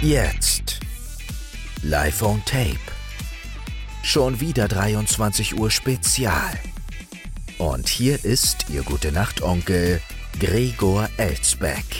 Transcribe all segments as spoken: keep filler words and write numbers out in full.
Jetzt. Live on Tape. Schon wieder dreiundzwanzig Uhr Spezial. Und hier ist Ihr Gute-Nacht-Onkel Gregor Elsbeck.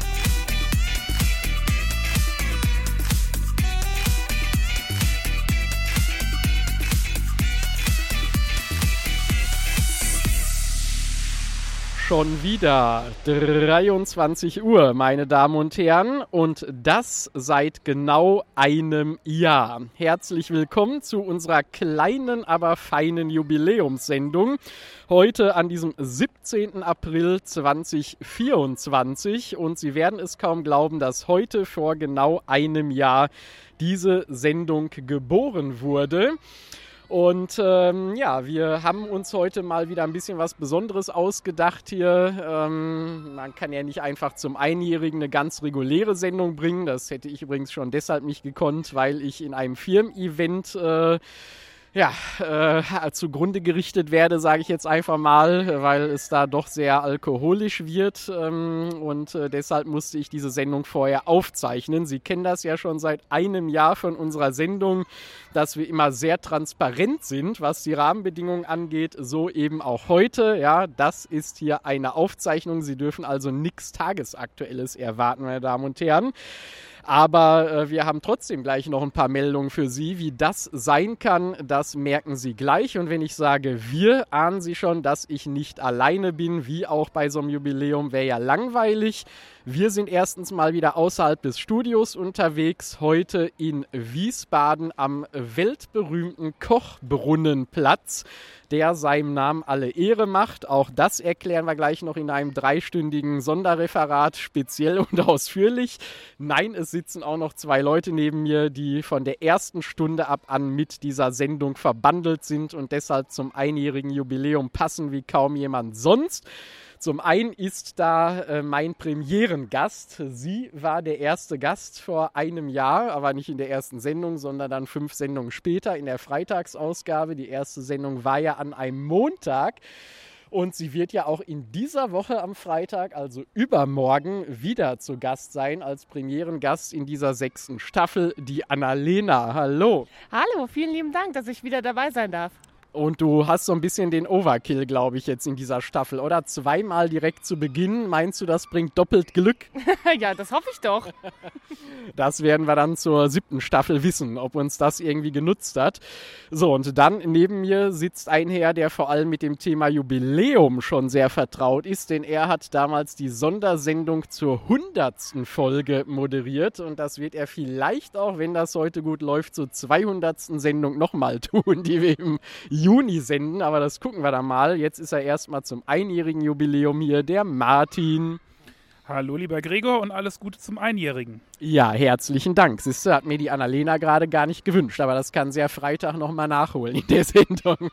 Schon wieder dreiundzwanzig Uhr, meine Damen und Herren, und das seit genau einem Jahr. Herzlich willkommen zu unserer kleinen, aber feinen Jubiläumssendung. Heute an diesem siebzehnten April zweitausendvierundzwanzig, und Sie werden es kaum glauben, dass heute vor genau einem Jahr diese Sendung geboren wurde. Und ähm, ja, wir haben uns heute mal wieder ein bisschen was Besonderes ausgedacht hier. Ähm, man kann ja nicht einfach zum Einjährigen eine ganz reguläre Sendung bringen. Das hätte ich übrigens schon deshalb nicht gekonnt, weil ich in einem Firmen-Event äh, ja, äh, zugrunde gerichtet werde, sage ich jetzt einfach mal, weil es da doch sehr alkoholisch wird. Ähm, und äh, deshalb musste ich diese Sendung vorher aufzeichnen. Sie kennen das ja schon seit einem Jahr von unserer Sendung, dass wir immer sehr transparent sind, was die Rahmenbedingungen angeht, so eben auch heute. Ja, das ist hier eine Aufzeichnung. Sie dürfen also nichts Tagesaktuelles erwarten, meine Damen und Herren. Aber äh, wir haben trotzdem gleich noch ein paar Meldungen für Sie. Wie das sein kann, das merken Sie gleich. Und wenn ich sage wir, ahnen Sie schon, dass ich nicht alleine bin, wie auch bei so einem Jubiläum, wäre ja langweilig. Wir sind erstens mal wieder außerhalb des Studios unterwegs, heute in Wiesbaden am weltberühmten Kochbrunnenplatz, der seinem Namen alle Ehre macht. Auch das erklären wir gleich noch in einem dreistündigen Sonderreferat, speziell und ausführlich. Nein, es sitzen auch noch zwei Leute neben mir, die von der ersten Stunde ab an mit dieser Sendung verbandelt sind und deshalb zum einjährigen Jubiläum passen wie kaum jemand sonst. Zum einen ist da äh, mein Premierengast. Sie war der erste Gast vor einem Jahr, aber nicht in der ersten Sendung, sondern dann fünf Sendungen später in der Freitagsausgabe. Die erste Sendung war ja an einem Montag. Und sie wird ja auch in dieser Woche am Freitag, also übermorgen, wieder zu Gast sein als Premierengast in dieser sechsten Staffel, die Annalena. Hallo. Hallo, vielen lieben Dank, dass ich wieder dabei sein darf. Und du hast so ein bisschen den Overkill, glaube ich, jetzt in dieser Staffel, oder? Zweimal direkt zu Beginn. Meinst du, das bringt doppelt Glück? Ja, das hoffe ich doch. Das werden wir dann zur siebten Staffel wissen, ob uns das irgendwie genutzt hat. So, und dann neben mir sitzt ein Herr, der vor allem mit dem Thema Jubiläum schon sehr vertraut ist, denn er hat damals die Sondersendung zur hundertsten Folge moderiert. Und das wird er vielleicht auch, wenn das heute gut läuft, zur zweihundertsten Sendung nochmal tun, die wir im Juni senden, aber das gucken wir dann mal. Jetzt ist er erstmal zum einjährigen Jubiläum hier, der Martin. Hallo lieber Gregor und alles Gute zum Einjährigen. Ja, herzlichen Dank. Siehste, hat mir die Annalena gerade gar nicht gewünscht, aber das kann sie ja Freitag nochmal nachholen in der Sendung.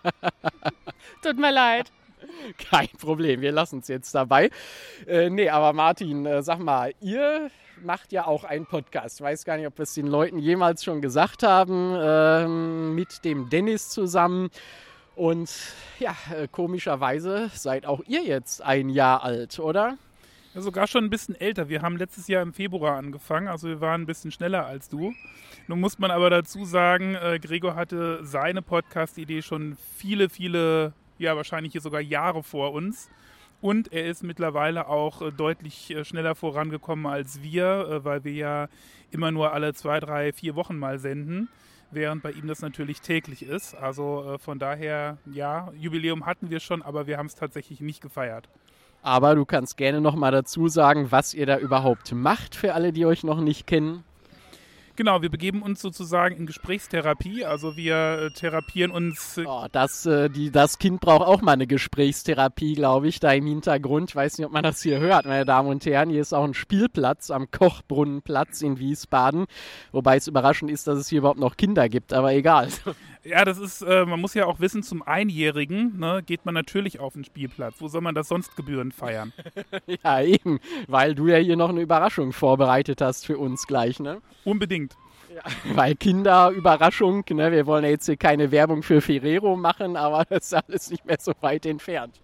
Tut mir leid. Kein Problem, wir lassen es jetzt dabei. Äh, nee, aber Martin, äh, sag mal, ihr macht ja auch einen Podcast. Ich weiß gar nicht, ob wir es den Leuten jemals schon gesagt haben, äh, mit dem Dennis zusammen. Und ja, äh, komischerweise seid auch ihr jetzt ein Jahr alt, oder? Ja, sogar schon ein bisschen älter. Wir haben letztes Jahr im Februar angefangen, also wir waren ein bisschen schneller als du. Nun muss man aber dazu sagen, äh, Gregor hatte seine Podcast-Idee schon viele, viele, ja wahrscheinlich hier sogar Jahre vor uns. Und er ist mittlerweile auch äh, deutlich äh, schneller vorangekommen als wir, äh, weil wir ja immer nur alle zwei, drei, vier Wochen mal senden, während bei ihm das natürlich täglich ist. Also äh, von daher, ja, Jubiläum hatten wir schon, aber wir haben es tatsächlich nicht gefeiert. Aber du kannst gerne noch mal dazu sagen, was ihr da überhaupt macht, für alle, die euch noch nicht kennen. Genau, wir begeben uns sozusagen in Gesprächstherapie, also wir äh, therapieren uns. Äh oh, das, äh, die, das Kind braucht auch mal eine Gesprächstherapie, glaube ich, da im Hintergrund. Ich weiß nicht, ob man das hier hört, meine Damen und Herren. Hier ist auch ein Spielplatz am Kochbrunnenplatz in Wiesbaden, wobei es überraschend ist, dass es hier überhaupt noch Kinder gibt, aber egal. Ja, das ist, äh, man muss ja auch wissen, zum Einjährigen, ne, geht man natürlich auf den Spielplatz. Wo soll man das sonst gebührend feiern? Ja, eben, weil du ja hier noch eine Überraschung vorbereitet hast für uns gleich, ne? Unbedingt. Weil Kinderüberraschung, ne, wir wollen ja jetzt hier keine Werbung für Ferrero machen, aber das ist alles nicht mehr so weit entfernt.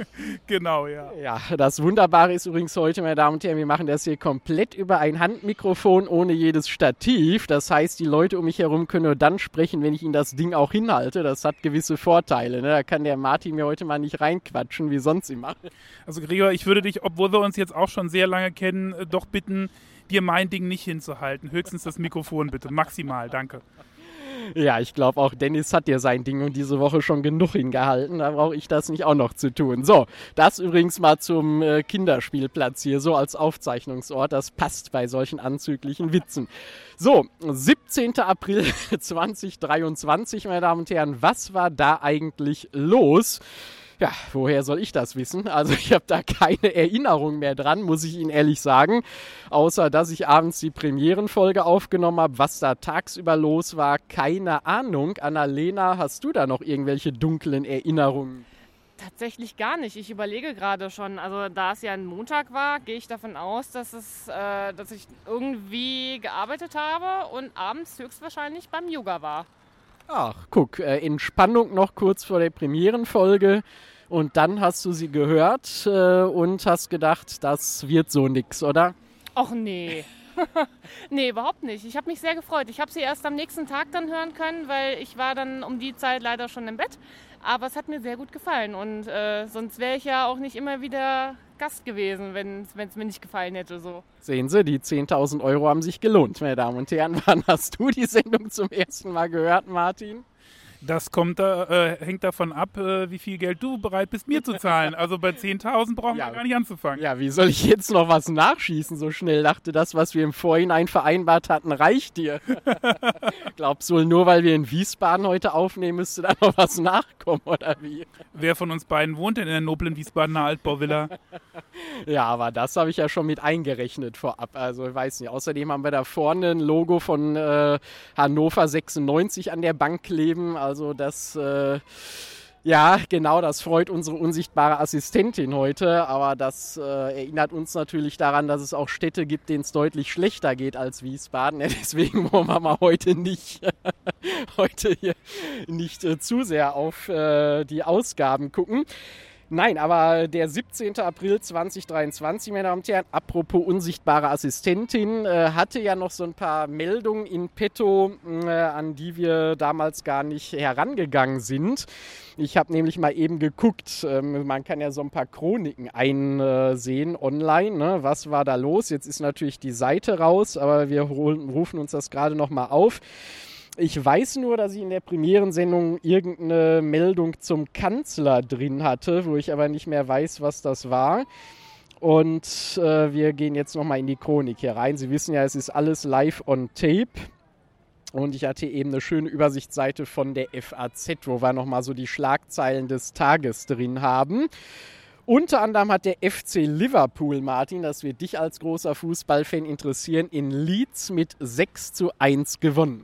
Genau, ja. Ja, das Wunderbare ist übrigens heute, meine Damen und Herren, wir machen das hier komplett über ein Handmikrofon ohne jedes Stativ. Das heißt, die Leute um mich herum können nur dann sprechen, wenn ich ihnen das Ding auch hinhalte. Das hat gewisse Vorteile. Ne? Da kann der Martin mir heute mal nicht reinquatschen, wie sonst immer. Also Gregor, ich würde dich, obwohl wir uns jetzt auch schon sehr lange kennen, äh, doch bitten, dir mein Ding nicht hinzuhalten. Höchstens das Mikrofon bitte, maximal, danke. Ja, ich glaube auch Dennis hat dir sein Ding und diese Woche schon genug hingehalten. Da brauche ich das nicht auch noch zu tun. So, das übrigens mal zum äh, Kinderspielplatz hier, so als Aufzeichnungsort. Das passt bei solchen anzüglichen Witzen. So, siebzehnten April zweitausenddreiundzwanzig, meine Damen und Herren. Was war da eigentlich los? Ja, woher soll ich das wissen? Also ich habe da keine Erinnerung mehr dran, muss ich Ihnen ehrlich sagen. Außer, dass ich abends die Premierenfolge aufgenommen habe. Was da tagsüber los war, keine Ahnung. Annalena, hast du da noch irgendwelche dunklen Erinnerungen? Tatsächlich gar nicht. Ich überlege gerade schon. Also da es ja ein Montag war, gehe ich davon aus, dass, es, äh, dass ich irgendwie gearbeitet habe und abends höchstwahrscheinlich beim Yoga war. Ach, guck, äh, Entspannung noch kurz vor der Premierenfolge und dann hast du sie gehört äh, und hast gedacht, das wird so nix, oder? Och nee. Nee, überhaupt nicht. Ich habe mich sehr gefreut. Ich habe sie erst am nächsten Tag dann hören können, weil ich war dann um die Zeit leider schon im Bett. Aber es hat mir sehr gut gefallen und äh, sonst wäre ich ja auch nicht immer wieder Gast gewesen, wenn es mir nicht gefallen hätte. So. Sehen Sie, die zehntausend Euro haben sich gelohnt, meine Damen und Herren. Wann hast du die Sendung zum ersten Mal gehört, Martin? Das kommt da, äh, hängt davon ab, äh, wie viel Geld du bereit bist, mir zu zahlen. Also bei zehntausend brauchen Ja. wir gar nicht anzufangen. Ja, wie soll ich jetzt noch was nachschießen so schnell? Dachte, das, was wir im Vorhinein vereinbart hatten, reicht dir. Glaubst du wohl, nur weil wir in Wiesbaden heute aufnehmen, müsste da noch was nachkommen, oder wie? Wer von uns beiden wohnt denn in der noblen Wiesbadener Altbauvilla? Ja, aber das habe ich ja schon mit eingerechnet vorab. Also ich weiß nicht. Außerdem haben wir da vorne ein Logo von äh, Hannover sechsundneunzig an der Bank kleben. Also das, äh, ja, genau, das freut unsere unsichtbare Assistentin heute. Aber das äh, erinnert uns natürlich daran, dass es auch Städte gibt, denen es deutlich schlechter geht als Wiesbaden. Ja, deswegen wollen wir mal heute nicht, heute hier nicht äh, zu sehr auf äh, die Ausgaben gucken. Nein, aber der siebzehnten April zweitausenddreiundzwanzig, meine Damen und Herren, apropos unsichtbare Assistentin, äh, hatte ja noch so ein paar Meldungen in petto, äh, an die wir damals gar nicht herangegangen sind. Ich habe nämlich mal eben geguckt, ähm, man kann ja so ein paar Chroniken einsehen online, ne? Was war da los? Jetzt ist natürlich die Seite raus, aber wir holen, rufen uns das gerade noch mal auf. Ich weiß nur, dass ich in der Premierensendung irgendeine Meldung zum Kanzler drin hatte, wo ich aber nicht mehr weiß, was das war. Und äh, wir gehen jetzt nochmal in die Chronik hier rein. Sie wissen ja, es ist alles live on tape. Und ich hatte eben eine schöne Übersichtsseite von der F A Z, wo wir nochmal so die Schlagzeilen des Tages drin haben. Unter anderem hat der F C Liverpool, Martin, das wird dich als großer Fußballfan interessieren, in Leeds mit sechs zu eins gewonnen.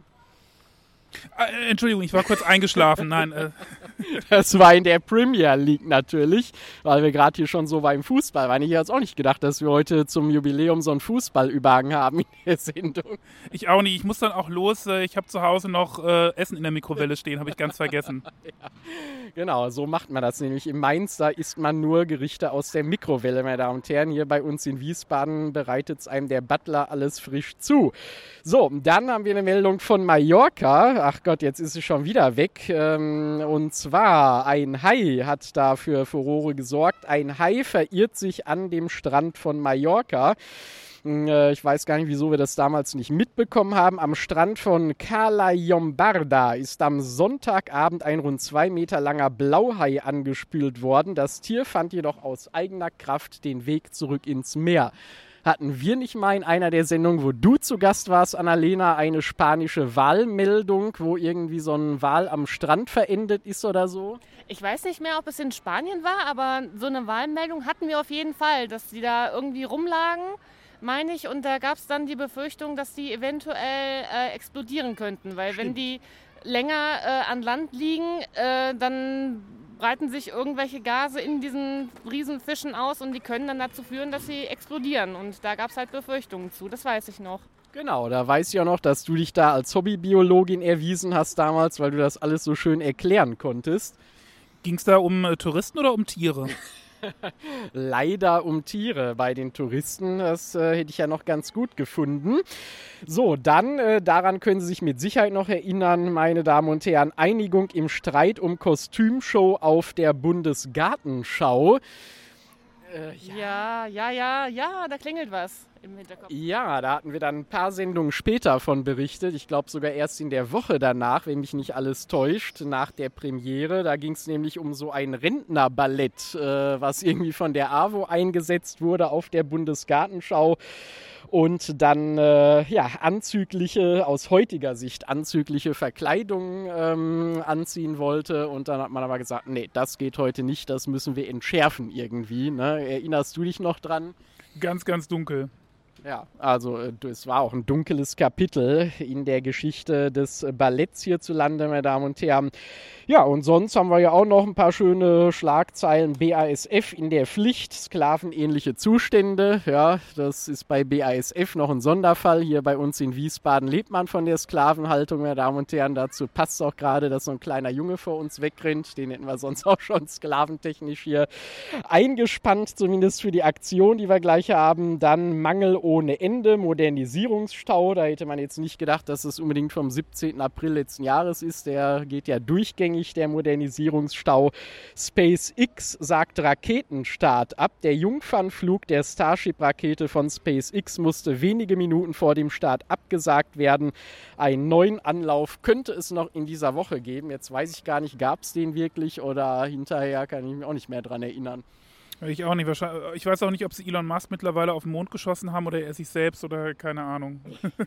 Äh, Entschuldigung, ich war kurz eingeschlafen. Nein, äh. Das war in der Premier League natürlich, weil wir gerade hier schon so beim Fußball waren. Ich hätte jetzt auch nicht gedacht, dass wir heute zum Jubiläum so einen Fußballüberhang haben in der Sendung. Ich auch nicht. Ich muss dann auch los. Ich habe zu Hause noch äh, Essen in der Mikrowelle stehen, habe ich ganz vergessen. Ja, genau, so macht man das nämlich. In Mainz, da isst man nur Gerichte aus der Mikrowelle, meine Damen und Herren. Hier bei uns in Wiesbaden bereitet es einem der Butler alles frisch zu. So, dann haben wir eine Meldung von Mallorca. Ach Gott, jetzt ist es schon wieder weg. Und zwar, ein Hai hat da für Furore gesorgt. Ein Hai verirrt sich an dem Strand von Mallorca. Ich weiß gar nicht, wieso wir das damals nicht mitbekommen haben. Am Strand von Cala Llombarda ist am Sonntagabend ein rund zwei Meter langer Blauhai angespült worden. Das Tier fand jedoch aus eigener Kraft den Weg zurück ins Meer. Hatten wir nicht mal in einer der Sendungen, wo du zu Gast warst, Annalena, eine spanische Walmeldung, wo irgendwie so ein Wal am Strand verendet ist oder so? Ich weiß nicht mehr, ob es in Spanien war, aber so eine Walmeldung hatten wir auf jeden Fall, dass die da irgendwie rumlagen, meine ich. Und da gab es dann die Befürchtung, dass die eventuell äh, explodieren könnten, weil Stimmt. wenn die länger äh, an Land liegen, äh, dann breiten sich irgendwelche Gase in diesen Riesenfischen aus und die können dann dazu führen, dass sie explodieren. Und da gab es halt Befürchtungen zu, das weiß ich noch. Genau, da weiß ich auch noch, dass du dich da als Hobbybiologin erwiesen hast damals, weil du das alles so schön erklären konntest. Ging es da um äh, Touristen oder um Tiere? Leider um Tiere bei den Touristen. Das äh, hätte ich ja noch ganz gut gefunden. So, dann, äh, daran können Sie sich mit Sicherheit noch erinnern, meine Damen und Herren, Einigung im Streit um Kostümshow auf der Bundesgartenschau. Äh, ja. ja, ja, ja, ja, da klingelt was im Hinterkopf. Ja, da hatten wir dann ein paar Sendungen später von berichtet. Ich glaube sogar erst in der Woche danach, wenn mich nicht alles täuscht, nach der Premiere. Da ging es nämlich um so ein Rentnerballett, äh, was irgendwie von der AWO eingesetzt wurde auf der Bundesgartenschau. Und dann äh, ja, anzügliche, aus heutiger Sicht anzügliche Verkleidungen ähm, anziehen wollte. Und dann hat man aber gesagt, nee, das geht heute nicht, das müssen wir entschärfen irgendwie. Ne? Erinnerst du dich noch dran? Ganz, ganz dunkel. Ja, also es war auch ein dunkles Kapitel in der Geschichte des Balletts hierzulande, meine Damen und Herren. Ja, und sonst haben wir ja auch noch ein paar schöne Schlagzeilen. B A S F in der Pflicht, sklavenähnliche Zustände. Ja, das ist bei B A S F noch ein Sonderfall. Hier bei uns in Wiesbaden lebt man von der Sklavenhaltung, meine Damen und Herren. Dazu passt auch gerade, dass so ein kleiner Junge vor uns wegrennt. Den hätten wir sonst auch schon sklaventechnisch hier eingespannt, zumindest für die Aktion, die wir gleich haben. Dann Mangel ohne Ende, Modernisierungsstau. Da hätte man jetzt nicht gedacht, dass es unbedingt vom siebzehnten April letzten Jahres ist. Der geht ja durchgängig, der Modernisierungsstau. SpaceX sagt Raketenstart ab. Der Jungfernflug der Starship-Rakete von SpaceX musste wenige Minuten vor dem Start abgesagt werden. Einen neuen Anlauf könnte es noch in dieser Woche geben. Jetzt weiß ich gar nicht, gab es den wirklich oder hinterher kann ich mich auch nicht mehr dran erinnern. Ich auch nicht. Ich weiß auch nicht, ob sie Elon Musk mittlerweile auf den Mond geschossen haben oder er sich selbst oder keine Ahnung.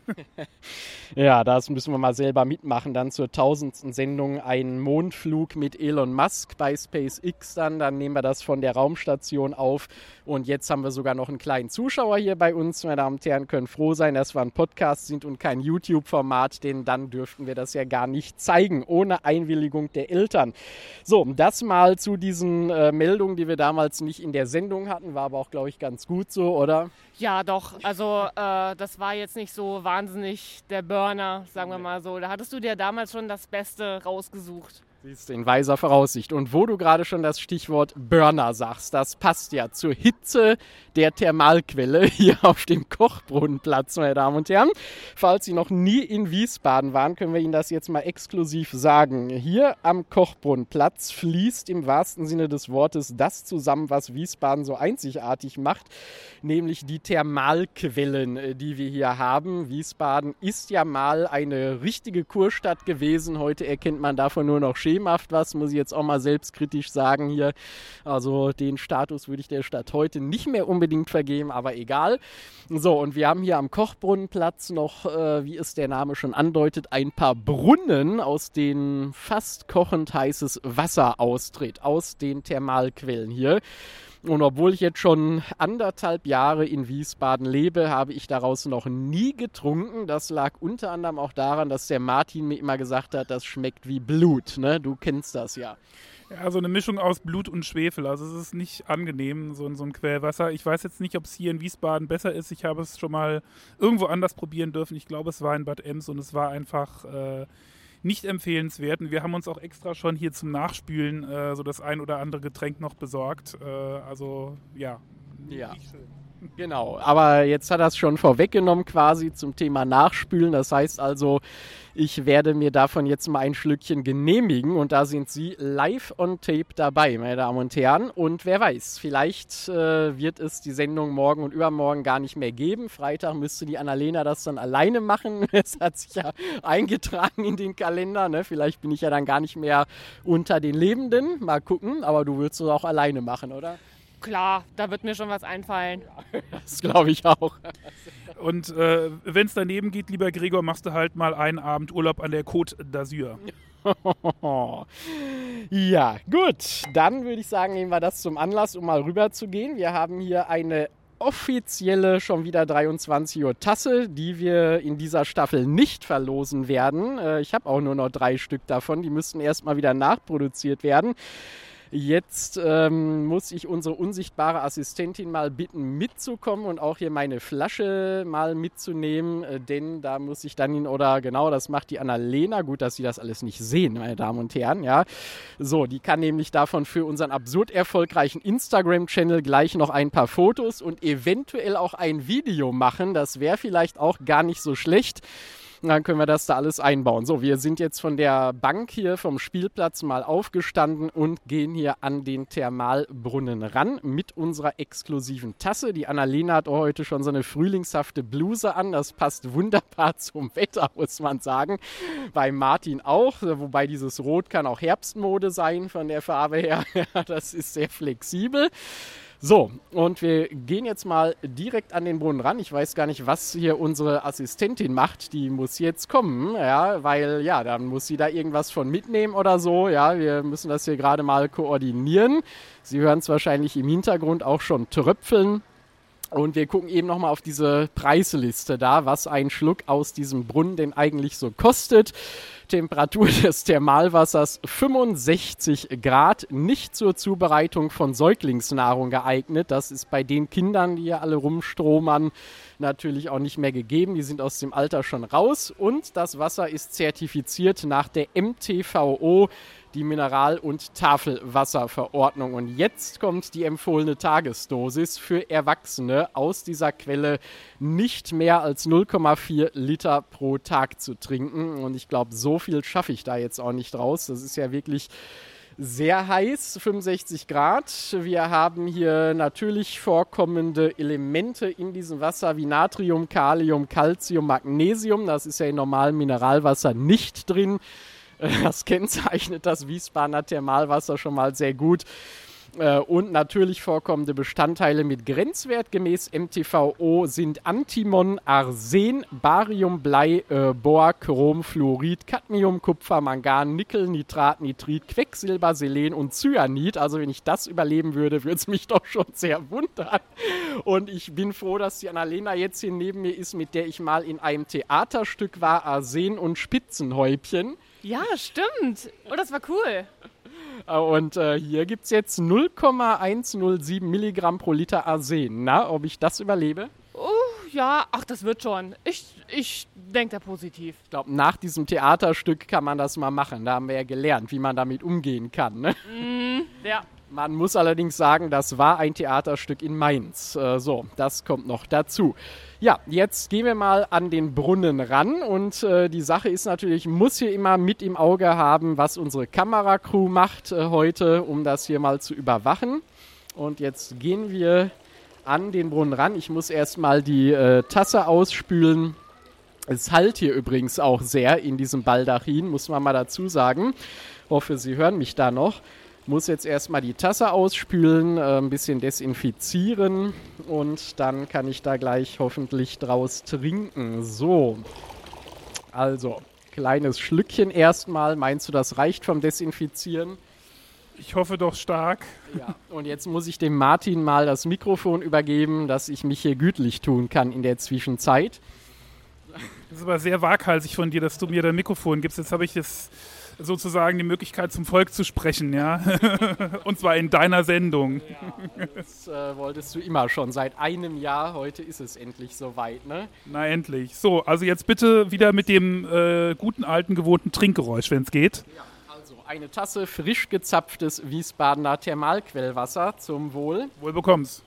Ja, das müssen wir mal selber mitmachen. Dann zur tausendsten Sendung einen Mondflug mit Elon Musk bei SpaceX dann. Dann nehmen wir das von der Raumstation auf. Und jetzt haben wir sogar noch einen kleinen Zuschauer hier bei uns. Meine Damen und Herren, können froh sein, dass wir ein Podcast sind und kein YouTube-Format, denn dann dürften wir das ja gar nicht zeigen, ohne Einwilligung der Eltern. So, das mal zu diesen äh, Meldungen, die wir damals nicht in der Sendung hatten, war aber auch, glaube ich, ganz gut so, oder? Ja, doch. Also äh, das war jetzt nicht so wahnsinnig der Burner, sagen wir mal so. Da hattest du dir damals schon das Beste rausgesucht. Siehst du, in weiser Voraussicht. Und wo du gerade schon das Stichwort Burner sagst, das passt ja zur Hitze der Thermalquelle hier auf dem Kochbrunnenplatz, meine Damen und Herren. Falls Sie noch nie in Wiesbaden waren, können wir Ihnen das jetzt mal exklusiv sagen. Hier am Kochbrunnenplatz fließt im wahrsten Sinne des Wortes das zusammen, was Wiesbaden so einzigartig macht, nämlich die Thermalquellen, die wir hier haben. Wiesbaden ist ja mal eine richtige Kurstadt gewesen. Heute erkennt man davon nur noch schemenhaft was, muss ich jetzt auch mal selbstkritisch sagen hier. Also den Status würde ich der Stadt heute nicht mehr unbedingt vergeben, aber egal. So, und wir haben hier am Kochbrunnenplatz noch, äh, wie es der Name schon andeutet, ein paar Brunnen, aus denen fast kochend heißes Wasser austritt, aus den Thermalquellen hier. Und obwohl ich jetzt schon anderthalb Jahre in Wiesbaden lebe, habe ich daraus noch nie getrunken. Das lag unter anderem auch daran, dass der Martin mir immer gesagt hat, das schmeckt wie Blut. Ne? Du kennst das ja. Ja, so eine Mischung aus Blut und Schwefel. Also es ist nicht angenehm, so, so ein Quellwasser. Ich weiß jetzt nicht, ob es hier in Wiesbaden besser ist. Ich habe es schon mal irgendwo anders probieren dürfen. Ich glaube, es war in Bad Ems und es war einfach äh, nicht empfehlenswert. Und wir haben uns auch extra schon hier zum Nachspülen äh, so das ein oder andere Getränk noch besorgt. Äh, also ja, ja. Nicht schön. Genau, aber jetzt hat er es schon vorweggenommen quasi zum Thema Nachspülen. Das heißt also, ich werde mir davon jetzt mal ein Schlückchen genehmigen und da sind Sie live on tape dabei, meine Damen und Herren. Und wer weiß, vielleicht äh, wird es die Sendung morgen und übermorgen gar nicht mehr geben. Freitag müsste die Annalena das dann alleine machen. Es hat sich ja eingetragen in den Kalender. Ne? Vielleicht bin ich ja dann gar nicht mehr unter den Lebenden. Mal gucken, aber du würdest es auch alleine machen, oder? Klar, da wird mir schon was einfallen. Das glaube ich auch. Und äh, wenn es daneben geht, lieber Gregor, machst du halt mal einen Abend Urlaub an der Côte d'Azur. Ja, gut. Dann würde ich sagen, nehmen wir das zum Anlass, um mal rüber zu gehen. Wir haben hier eine offizielle schon wieder dreiundzwanzig Uhr Tasse, die wir in dieser Staffel nicht verlosen werden. Ich habe auch nur noch drei Stück davon. Die müssten erstmal wieder nachproduziert werden. Jetzt ähm, muss ich unsere unsichtbare Assistentin mal bitten, mitzukommen und auch hier meine Flasche mal mitzunehmen, äh, denn da muss ich dann hin, oder genau, das macht die Annalena. Gut, dass Sie das alles nicht sehen, meine Damen und Herren, ja. So, die kann nämlich davon für unseren absurd erfolgreichen Instagram-Channel gleich noch ein paar Fotos und eventuell auch ein Video machen. Das wäre vielleicht auch gar nicht so schlecht. Dann können wir das da alles einbauen. So, wir sind jetzt von der Bank hier vom Spielplatz mal aufgestanden und gehen hier an den Thermalbrunnen ran mit unserer exklusiven Tasse. Die Annalena hat heute schon so eine frühlingshafte Bluse an. Das passt wunderbar zum Wetter, muss man sagen. Bei Martin auch, wobei dieses Rot kann auch Herbstmode sein von der Farbe her. Das ist sehr flexibel. So, und wir gehen jetzt mal direkt an den Brunnen ran. Ich weiß gar nicht, was hier unsere Assistentin macht. Die muss jetzt kommen, ja, weil, ja, dann muss sie da irgendwas von mitnehmen oder so. Ja, wir müssen das hier gerade mal koordinieren. Sie hören es wahrscheinlich im Hintergrund auch schon tröpfeln. Und wir gucken eben nochmal auf diese Preisliste da, was ein Schluck aus diesem Brunnen denn eigentlich so kostet. Temperatur des Thermalwassers fünfundsechzig Grad, nicht zur Zubereitung von Säuglingsnahrung geeignet. Das ist bei den Kindern, die hier alle rumstromern, natürlich auch nicht mehr gegeben. Die sind aus dem Alter schon raus. Und das Wasser ist zertifiziert nach der M T V O, die Mineral- und Tafelwasserverordnung. Und jetzt kommt die empfohlene Tagesdosis für Erwachsene aus dieser Quelle nicht mehr als null Komma vier Liter pro Tag zu trinken. Und ich glaube, so viel schaffe ich da jetzt auch nicht raus. Das ist ja wirklich sehr heiß, fünfundsechzig Grad. Wir haben hier natürlich vorkommende Elemente in diesem Wasser wie Natrium, Kalium, Calcium, Magnesium. Das ist ja in normalem Mineralwasser nicht drin. Das kennzeichnet das Wiesbadener Thermalwasser schon mal sehr gut. Und natürlich vorkommende Bestandteile mit Grenzwert gemäß M T V O sind Antimon, Arsen, Barium, Blei, äh, Bor, Chrom, Fluorid, Cadmium, Kupfer, Mangan, Nickel, Nitrat, Nitrit, Quecksilber, Selen und Cyanid. Also wenn ich das überleben würde, würde es mich doch schon sehr wundern. Und ich bin froh, dass die Annalena jetzt hier neben mir ist, mit der ich mal in einem Theaterstück war, Arsen und Spitzenhäubchen. Ja, stimmt. Oh, das war cool. Und äh, hier gibt es jetzt null Komma hundertsieben Milligramm pro Liter Arsen. Na, ob ich das überlebe? Oh, ja, ach, das wird schon. Ich, ich denke da positiv. Ich glaube, nach diesem Theaterstück kann man das mal machen. Da haben wir ja gelernt, wie man damit umgehen kann. Ne? Mm, ja. Man muss allerdings sagen, das war ein Theaterstück in Mainz. Äh, so, das kommt noch dazu. Ja, jetzt gehen wir mal an den Brunnen ran und äh, die Sache ist natürlich, muss hier immer mit im Auge haben, was unsere Kameracrew macht äh, heute, um das hier mal zu überwachen. Und jetzt gehen wir an den Brunnen ran. Ich muss erstmal die äh, Tasse ausspülen. Es hallt hier übrigens auch sehr in diesem Baldachin, muss man mal dazu sagen. Hoffe, Sie hören mich da noch. Muss jetzt erstmal die Tasse ausspülen, äh, ein bisschen desinfizieren und dann kann ich da gleich hoffentlich draus trinken. So, also kleines Schlückchen erstmal. Meinst du, das reicht vom Desinfizieren? Ich hoffe doch stark. Ja, und jetzt muss ich dem Martin mal das Mikrofon übergeben, dass ich mich hier gütlich tun kann in der Zwischenzeit. Das ist aber sehr waghalsig von dir, dass du mir dein Mikrofon gibst. Jetzt habe ich das sozusagen die Möglichkeit, zum Volk zu sprechen, ja. Und zwar in deiner Sendung. Ja, das äh, wolltest du immer schon, seit einem Jahr. Heute ist es endlich soweit, ne? Na, endlich. So, also jetzt bitte wieder mit dem äh, guten, alten, gewohnten Trinkgeräusch, wenn es geht. Ja, also eine Tasse frisch gezapftes Wiesbadener Thermalquellwasser zum Wohl. Wohl bekomm's.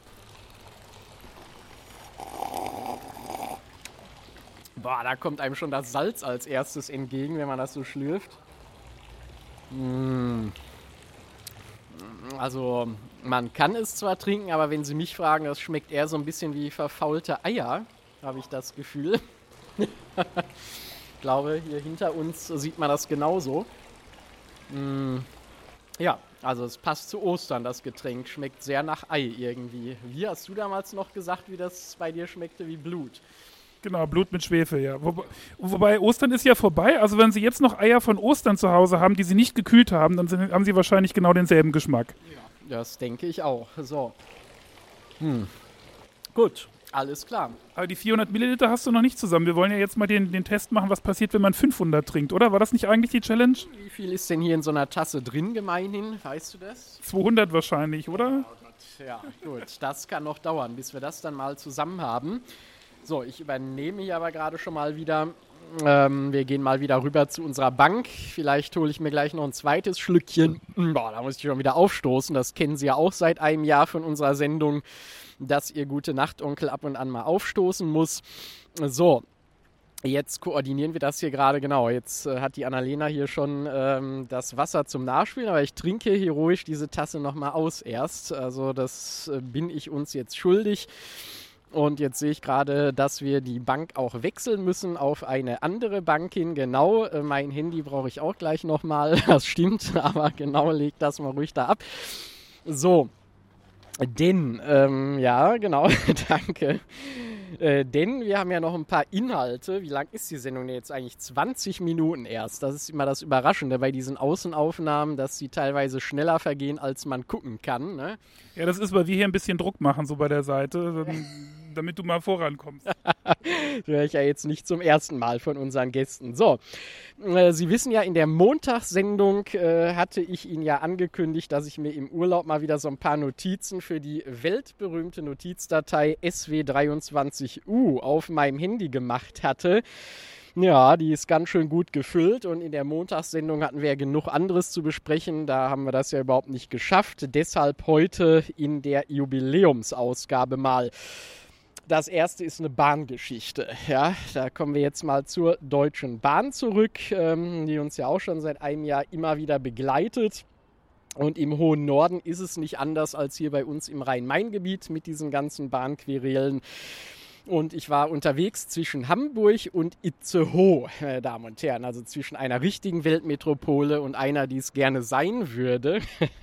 Boah, da kommt einem schon das Salz als erstes entgegen, wenn man das so schlürft. Also man kann es zwar trinken, aber wenn Sie mich fragen, das schmeckt eher so ein bisschen wie verfaulte Eier, habe ich das Gefühl. Ich glaube, hier hinter uns sieht man das genauso. Ja, also es passt zu Ostern, das Getränk. Schmeckt sehr nach Ei irgendwie. Wie hast du damals noch gesagt, wie das bei dir schmeckte wie Blut? Genau, Blut mit Schwefel, ja. Wo, wobei Ostern ist ja vorbei. Also wenn Sie jetzt noch Eier von Ostern zu Hause haben, die Sie nicht gekühlt haben, dann sind, haben Sie wahrscheinlich genau denselben Geschmack. Ja, das denke ich auch. So. Hm. Gut, Alles klar. Aber die vierhundert Milliliter hast du noch nicht zusammen. Wir wollen ja jetzt mal den, den Test machen, was passiert, wenn man fünfhundert trinkt, oder? War das nicht eigentlich die Challenge? Wie viel ist denn hier in so einer Tasse drin, gemeinhin? Weißt du das? zweihundert wahrscheinlich, oder? Ja, gut. Das kann noch dauern, bis wir das dann mal zusammen haben. So, ich übernehme hier aber gerade schon mal wieder. Ähm, wir gehen mal wieder rüber zu unserer Bank. Vielleicht hole ich mir gleich noch ein zweites Schlückchen. Boah, da muss ich schon wieder aufstoßen. Das kennen Sie ja auch seit einem Jahr von unserer Sendung, dass Ihr Gute-Nacht-Onkel ab und an mal aufstoßen muss. So, jetzt koordinieren wir das hier gerade genau. Jetzt äh, hat die Annalena hier schon ähm, das Wasser zum Nachspülen, aber ich trinke heroisch diese Tasse nochmal aus erst. Also das äh, bin ich uns jetzt schuldig. Und jetzt sehe ich gerade, dass wir die Bank auch wechseln müssen auf eine andere Bank hin. Genau, äh, mein Handy brauche ich auch gleich nochmal. Das stimmt, aber genau, leg das mal ruhig da ab. So. Denn, ähm, ja, genau, danke. Äh, denn wir haben ja noch ein paar Inhalte. Wie lang ist die Sendung denn jetzt eigentlich? zwanzig Minuten erst. Das ist immer das Überraschende bei diesen Außenaufnahmen, dass sie teilweise schneller vergehen, als man gucken kann. Ne? Ja, das ist, weil wir hier ein bisschen Druck machen, so bei der Seite, damit du mal vorankommst. Das höre ich ja jetzt nicht zum ersten Mal von unseren Gästen. So, äh, Sie wissen ja, in der Montagssendung äh, hatte ich Ihnen ja angekündigt, dass ich mir im Urlaub mal wieder so ein paar Notizen für die weltberühmte Notizdatei S W dreiundzwanzig U auf meinem Handy gemacht hatte. Ja, die ist ganz schön gut gefüllt und in der Montagssendung hatten wir ja genug anderes zu besprechen. Da haben wir das ja überhaupt nicht geschafft. Deshalb heute in der Jubiläumsausgabe mal. Das erste ist eine Bahngeschichte. Ja, da kommen wir jetzt mal zur Deutschen Bahn zurück, ähm, die uns ja auch schon seit einem Jahr immer wieder begleitet. Und im hohen Norden ist es nicht anders als hier bei uns im Rhein-Main-Gebiet mit diesen ganzen Bahnquerelen. Und ich war unterwegs zwischen Hamburg und Itzehoe, meine Damen und Herren. Also zwischen einer richtigen Weltmetropole und einer, die es gerne sein würde.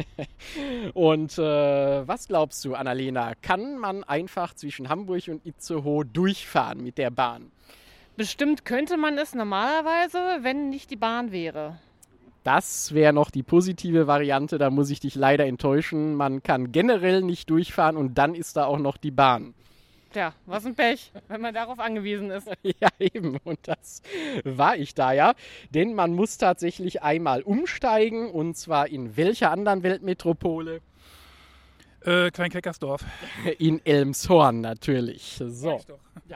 Und äh, was glaubst du, Annalena? Kann man einfach zwischen Hamburg und Itzehoe durchfahren mit der Bahn? Bestimmt könnte man es normalerweise, wenn nicht die Bahn wäre. Das wäre noch die positive Variante. Da muss ich dich leider enttäuschen. Man kann generell nicht durchfahren und dann ist da auch noch die Bahn. Tja, was ein Pech, wenn man darauf angewiesen ist. Ja, eben. Und das war ich da ja. Denn man muss tatsächlich einmal umsteigen. Und zwar in welcher anderen Weltmetropole? Äh, Klein-Keckersdorf. In Elmshorn natürlich. So. Ja.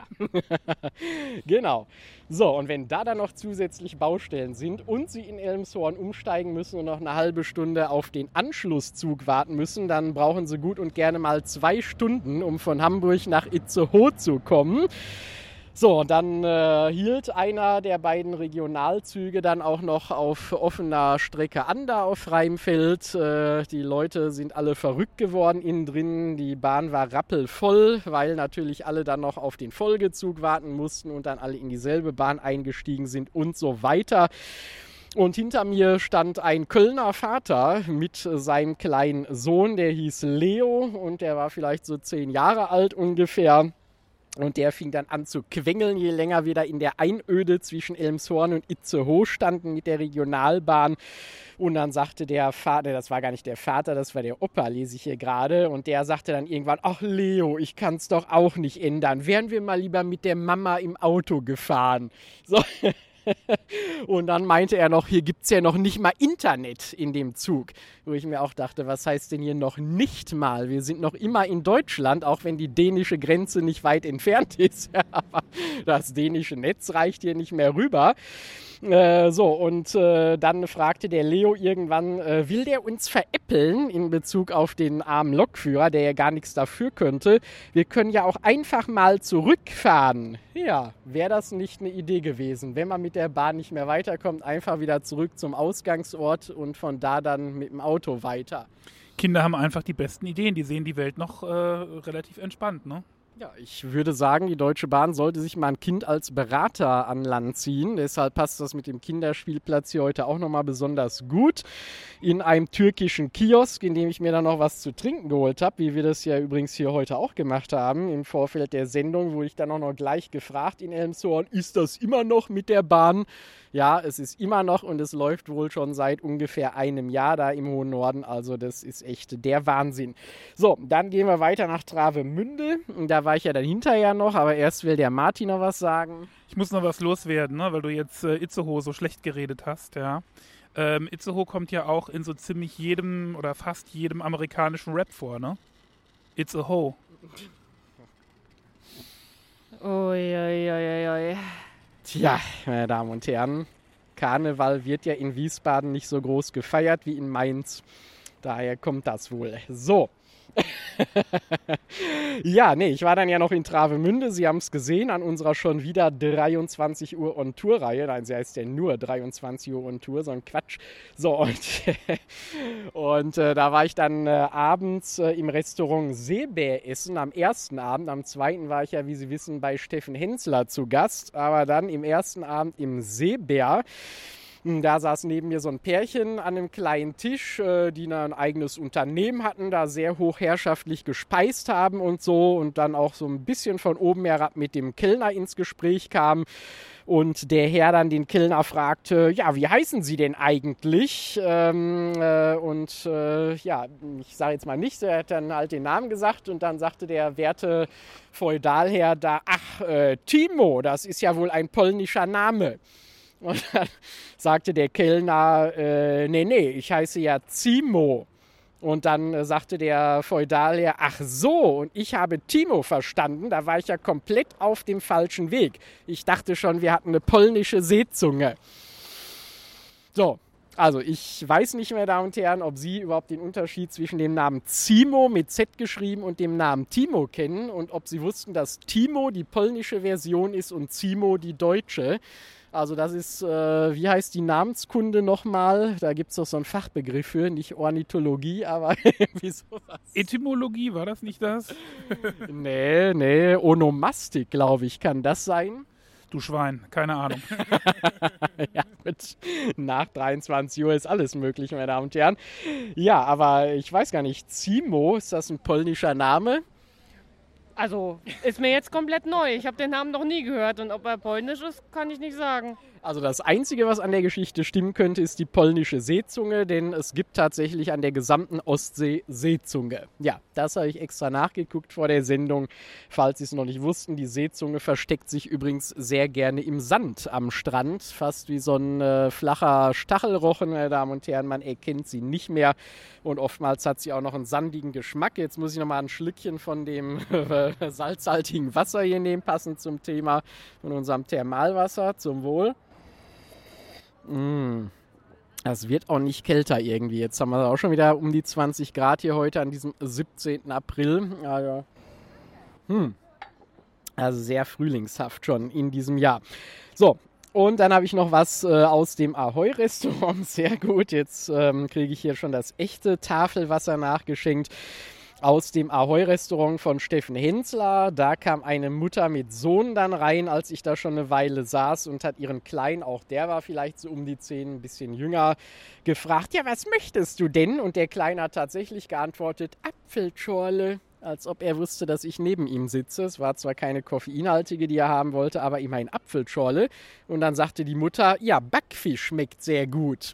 Genau. So, und wenn da dann noch zusätzlich Baustellen sind und Sie in Elmshorn umsteigen müssen und noch eine halbe Stunde auf den Anschlusszug warten müssen, dann brauchen Sie gut und gerne mal zwei Stunden, um von Hamburg nach Itzehoe zu kommen. So, und dann äh, hielt einer der beiden Regionalzüge dann auch noch auf offener Strecke an, da auf Rheinfeld. Äh, die Leute sind alle verrückt geworden innen drin. Die Bahn war rappelvoll, weil natürlich alle dann noch auf den Folgezug warten mussten und dann alle in dieselbe Bahn eingestiegen sind und so weiter. Und hinter mir stand ein Kölner Vater mit seinem kleinen Sohn, der hieß Leo und der war vielleicht so zehn Jahre alt ungefähr. Und der fing dann an zu quengeln, je länger wir da in der Einöde zwischen Elmshorn und Itzehoe standen mit der Regionalbahn. Und dann sagte der Vater, das war gar nicht der Vater, das war der Opa, lese ich hier gerade. Und der sagte dann irgendwann, ach Leo, ich kann es doch auch nicht ändern. Wären wir mal lieber mit der Mama im Auto gefahren. So. Und dann meinte er noch, hier gibt es ja noch nicht mal Internet in dem Zug. Wo ich mir auch dachte, was heißt denn hier noch nicht mal? Wir sind noch immer in Deutschland, auch wenn die dänische Grenze nicht weit entfernt ist. Aber das dänische Netz reicht hier nicht mehr rüber. Äh, so, und äh, dann fragte der Leo irgendwann, äh, will der uns veräppeln in Bezug auf den armen Lokführer, der ja gar nichts dafür könnte? Wir können ja auch einfach mal zurückfahren. Ja, wäre das nicht eine Idee gewesen, wenn man mit der Bahn nicht mehr weiterkommt, einfach wieder zurück zum Ausgangsort und von da dann mit dem Auto weiter. Kinder haben einfach die besten Ideen, die sehen die Welt noch äh, relativ entspannt, ne? Ja, ich würde sagen, die Deutsche Bahn sollte sich mal ein Kind als Berater an Land ziehen. Deshalb passt das mit dem Kinderspielplatz hier heute auch nochmal besonders gut. In einem türkischen Kiosk, in dem ich mir dann noch was zu trinken geholt habe, wie wir das ja übrigens hier heute auch gemacht haben, im Vorfeld der Sendung, wurde ich dann auch noch gleich gefragt in Elmshorn, ist das immer noch mit der Bahn? Ja, es ist immer noch und es läuft wohl schon seit ungefähr einem Jahr da im hohen Norden. Also das ist echt der Wahnsinn. So, dann gehen wir weiter nach Travemünde. Da war ich ja dann hinterher noch, aber erst will der Martin noch was sagen. Ich muss noch was loswerden, ne? Weil du jetzt äh, Itzehoe so schlecht geredet hast, ja. Ähm, Itzehoe kommt ja auch in so ziemlich jedem oder fast jedem amerikanischen Rap vor, ne? Itzehoe. Uiuiuiui. Tja, meine Damen und Herren, Karneval wird ja in Wiesbaden nicht so groß gefeiert wie in Mainz. Daher kommt das wohl. So. Ja, nee, ich war dann ja noch in Travemünde. Sie haben es gesehen an unserer schon wieder dreiundzwanzig Uhr On-Tour-Reihe. Nein, sie heißt ja nur dreiundzwanzig Uhr On-Tour, so ein Quatsch. So, und, und äh, da war ich dann äh, abends äh, im Restaurant Seebär essen. Am ersten Abend, am zweiten war ich ja, wie Sie wissen, bei Steffen Hensler zu Gast. Aber dann im ersten Abend im Seebär. Da saß neben mir so ein Pärchen an einem kleinen Tisch, äh, die ein eigenes Unternehmen hatten, da sehr hochherrschaftlich gespeist haben und so und dann auch so ein bisschen von oben herab mit dem Kellner ins Gespräch kam. Und der Herr dann den Kellner fragte, ja, wie heißen Sie denn eigentlich? Ähm, äh, und äh, ja, ich sage jetzt mal nicht, er hat dann halt den Namen gesagt und dann sagte der werte Feudalherr da, ach, äh, Timo, das ist ja wohl ein polnischer Name. Und dann sagte der Kellner, äh, nee, nee, ich heiße ja Zimo. Und dann äh, sagte der Feudalherr, ach so, und ich habe Timo verstanden, da war ich ja komplett auf dem falschen Weg. Ich dachte schon, wir hatten eine polnische Seezunge. So, also ich weiß nicht, meine Damen und Herren, ob Sie überhaupt den Unterschied zwischen dem Namen Zimo mit Z geschrieben und dem Namen Timo kennen und ob Sie wussten, dass Timo die polnische Version ist und Zimo die deutsche. Also das ist, äh, wie heißt die Namenskunde nochmal? Da gibt es doch so einen Fachbegriff für, nicht Ornithologie, aber irgendwie sowas. Etymologie, war das nicht das? Nee, nee, Onomastik, glaube ich, kann das sein. Du Schwein, keine Ahnung. Ja, gut. Nach dreiundzwanzig Uhr ist alles möglich, meine Damen und Herren. Ja, aber ich weiß gar nicht, Zimo, ist das ein polnischer Name? Also, ist mir jetzt komplett neu. Ich habe den Namen noch nie gehört und ob er polnisch ist, kann ich nicht sagen. Also das Einzige, was an der Geschichte stimmen könnte, ist die polnische Seezunge, denn es gibt tatsächlich an der gesamten Ostsee Seezunge. Ja, das habe ich extra nachgeguckt vor der Sendung, falls Sie es noch nicht wussten. Die Seezunge versteckt sich übrigens sehr gerne im Sand am Strand, fast wie so ein äh, flacher Stachelrochen, meine Damen und Herren. Man erkennt sie nicht mehr und oftmals hat sie auch noch einen sandigen Geschmack. Jetzt muss ich noch mal ein Schlückchen von dem äh, salzhaltigen Wasser hier nehmen, passend zum Thema von unserem Thermalwasser. Zum Wohl. Mm. Es wird auch nicht kälter irgendwie. Jetzt haben wir auch schon wieder um die zwanzig Grad hier heute an diesem siebzehnten April. Also, hm. also sehr frühlingshaft schon in diesem Jahr. So, und dann habe ich noch was äh, aus dem Ahoi-Restaurant. Sehr gut, jetzt ähm, kriege ich hier schon das echte Tafelwasser nachgeschenkt. Aus dem Ahoi-Restaurant von Steffen Hensler. Da kam eine Mutter mit Sohn dann rein, als ich da schon eine Weile saß und hat ihren Kleinen, auch der war vielleicht so um die zehn, ein bisschen jünger, gefragt, ja, was möchtest du denn? Und der Kleine hat tatsächlich geantwortet, Apfelschorle, als ob er wusste, dass ich neben ihm sitze. Es war zwar keine koffeinhaltige, die er haben wollte, aber immerhin Apfelschorle. Und dann sagte die Mutter, ja, Backfisch schmeckt sehr gut.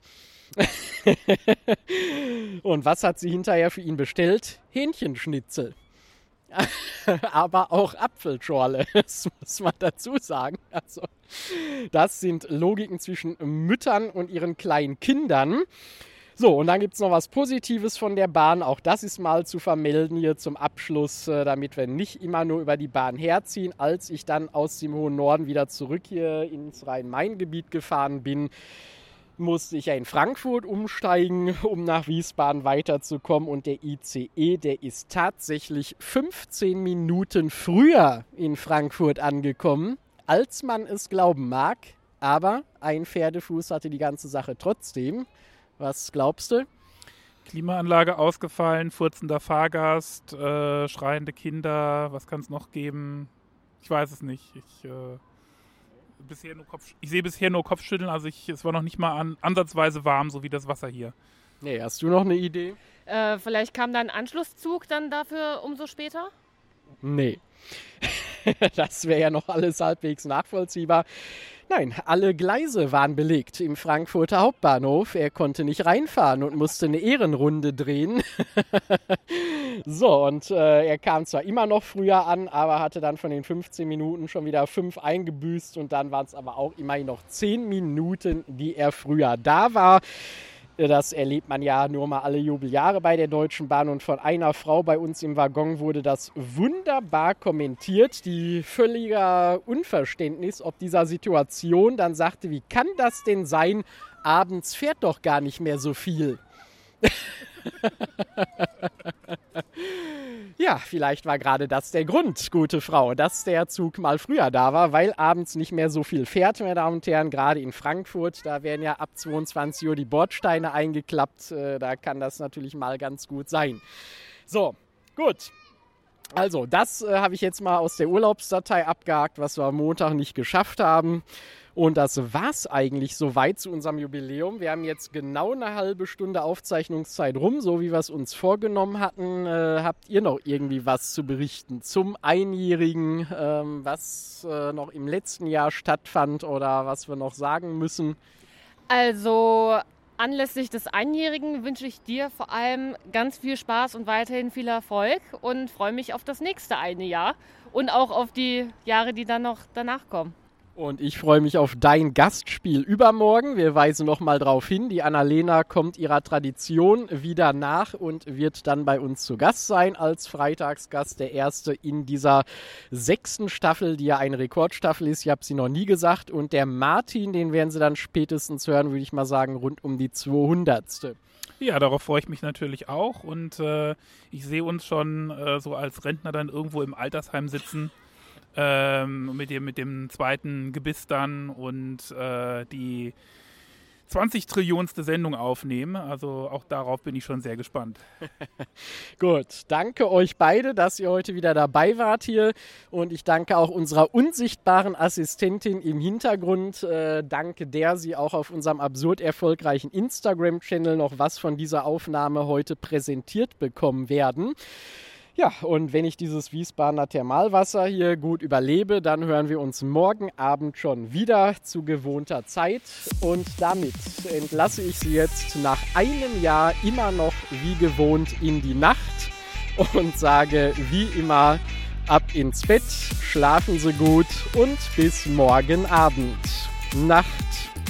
Und was hat sie hinterher für ihn bestellt? Hähnchenschnitzel. Aber auch Apfelschorle, das muss man dazu sagen. Also, das sind Logiken zwischen Müttern und ihren kleinen Kindern. So, und dann gibt es noch was Positives von der Bahn. Auch das ist mal zu vermelden hier zum Abschluss, äh, damit wir nicht immer nur über die Bahn herziehen. Als ich dann aus dem hohen Norden wieder zurück hier ins Rhein-Main-Gebiet gefahren bin, musste ich ja in Frankfurt umsteigen, um nach Wiesbaden weiterzukommen. Und der I C E, der ist tatsächlich fünfzehn Minuten früher in Frankfurt angekommen, als man es glauben mag. Aber ein Pferdefuß hatte die ganze Sache trotzdem. Was glaubst du? Klimaanlage ausgefallen, furzender Fahrgast, äh, schreiende Kinder, was kann es noch geben? Ich weiß es nicht. Ich... Äh Bisher nur Kopf, ich sehe bisher nur Kopfschütteln, also ich, es war noch nicht mal an, ansatzweise warm, so wie das Wasser hier. Nee, hast du noch eine Idee? Äh, vielleicht kam da ein Anschlusszug dann dafür umso später? Nee. Das wäre ja noch alles halbwegs nachvollziehbar. Nein, alle Gleise waren belegt im Frankfurter Hauptbahnhof. Er konnte nicht reinfahren und musste eine Ehrenrunde drehen. So, und äh, er kam zwar immer noch früher an, aber hatte dann von den fünfzehn Minuten schon wieder fünf eingebüßt. Und dann waren es aber auch immerhin noch zehn Minuten, die er früher da war. Das erlebt man ja nur mal alle Jubeljahre bei der Deutschen Bahn. Und von einer Frau bei uns im Waggon wurde das wunderbar kommentiert, die völliger Unverständnis ob dieser Situation. Dann sagte, wie kann das denn sein? Abends fährt doch gar nicht mehr so viel. Ja, vielleicht war gerade das der Grund, gute Frau, dass der Zug mal früher da war, weil abends nicht mehr so viel fährt, meine Damen und Herren, gerade in Frankfurt. Da werden ja ab zweiundzwanzig Uhr die Bordsteine eingeklappt. Da kann das natürlich mal ganz gut sein. So, gut. Also, das äh, habe ich jetzt mal aus der Urlaubsdatei abgehakt, was wir am Montag nicht geschafft haben. Und das war's eigentlich soweit zu unserem Jubiläum. Wir haben jetzt genau eine halbe Stunde Aufzeichnungszeit rum, so wie wir es uns vorgenommen hatten. Äh, habt ihr noch irgendwie was zu berichten zum Einjährigen, ähm, was äh, noch im letzten Jahr stattfand oder was wir noch sagen müssen? Also anlässlich des Einjährigen wünsche ich dir vor allem ganz viel Spaß und weiterhin viel Erfolg und freue mich auf das nächste eine Jahr und auch auf die Jahre, die dann noch danach kommen. Und ich freue mich auf dein Gastspiel übermorgen. Wir weisen noch mal darauf hin, die Annalena kommt ihrer Tradition wieder nach und wird dann bei uns zu Gast sein als Freitagsgast, der erste in dieser sechsten Staffel, die ja eine Rekordstaffel ist. Ich habe sie noch nie gesagt. Und der Martin, den werden Sie dann spätestens hören, würde ich mal sagen, rund um die zweihundertste. Ja, darauf freue ich mich natürlich auch. Und äh, ich sehe uns schon äh, so als Rentner dann irgendwo im Altersheim sitzen. Ähm, mit, dem, mit dem zweiten Gebiss dann und äh, die zwanzig Trillionste Sendung aufnehmen. Also auch darauf bin ich schon sehr gespannt. Gut, danke euch beide, dass ihr heute wieder dabei wart hier. Und ich danke auch unserer unsichtbaren Assistentin im Hintergrund. Äh, danke der sie auch auf unserem absurd erfolgreichen Instagram-Channel noch was von dieser Aufnahme heute präsentiert bekommen werden. Ja, und wenn ich dieses Wiesbadener Thermalwasser hier gut überlebe, dann hören wir uns morgen Abend schon wieder zu gewohnter Zeit. Und damit entlasse ich Sie jetzt nach einem Jahr immer noch wie gewohnt in die Nacht und sage wie immer ab ins Bett, schlafen Sie gut und bis morgen Abend. Nacht.